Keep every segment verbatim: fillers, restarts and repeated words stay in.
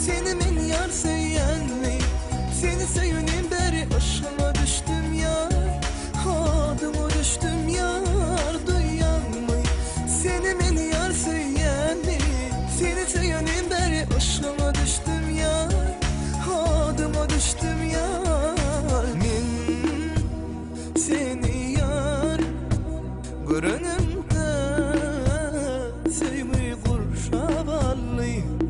Seni men yar söyyenmi, seni söyünim beri aşkına düştüm yar. Adıma düştüm yar, duyan mı? Seni men yar söyyenmi, seni söyünim beri aşkına düştüm yar. Adıma düştüm yar. Men seni yar görünümde sevmeyi kurşavallı.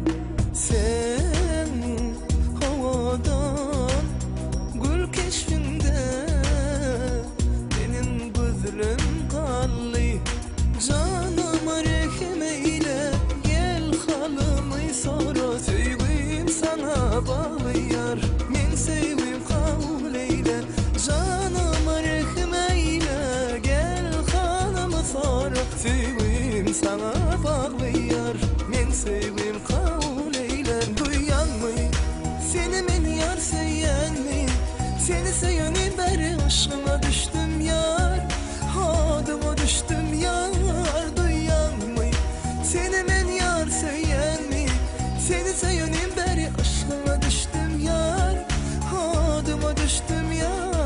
Sen havadan gül keşfinde benim gözlerim kallı. Canıma rehm eyle, gel halımı sonra sevgim sana bağlı yar. Men sevgim kabul eyle, canıma rehm eyle, gel halımı sonra sevgim sana bağlı yar. Men sevgim kabul eyle, duyan mı? Seni men yar söyyenmi, seni söyünim beri aşkına düştüm yar. Adıma düştüm yar, duyan mı? Seni men yar söyyenmi, seni söyünim beri aşkına düştüm yar. Adıma düştüm yar.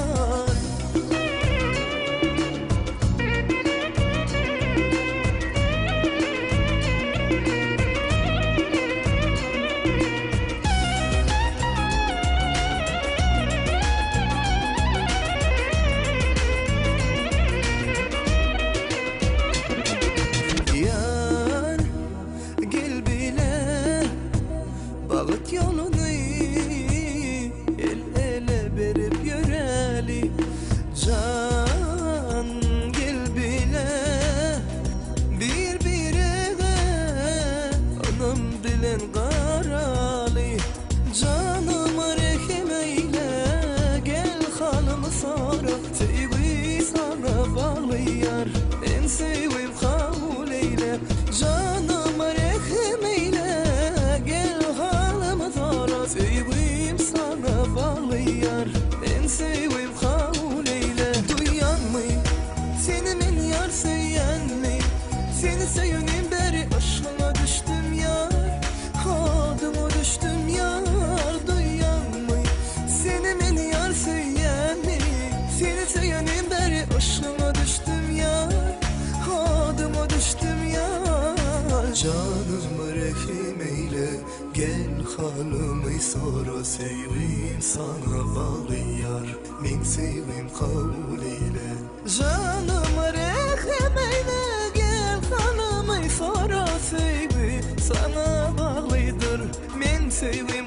Yar gel bile bağıt yolunu, el ele verip yöreli. Can gel bile bir birine anam dilen karalı. Canıma rehm eyle, gel halımı sonra sevgi sana bağlı yar. En sevim kabul eyle, canıma rehm eyle, gel halımı sonra sevgim sana bağlı yar. En sevim kabul eyle, duyan mı? Seni men yar söyyenmi, seni söyünim beri aşkına düştüm yar. Adıma düştüm yar, duyan mı? Seni men yar söyyenmi, seni söyünim beri aşkına düştüm yar. Adıma düştüm yar. Canıma rehm eyle, gel halımı sonra sevgim sana bağlı yar. Men sevgim kabul eyle, canıma rehm eyle, gel halımı sonra sevgim sana bağlıdır. Men sevgim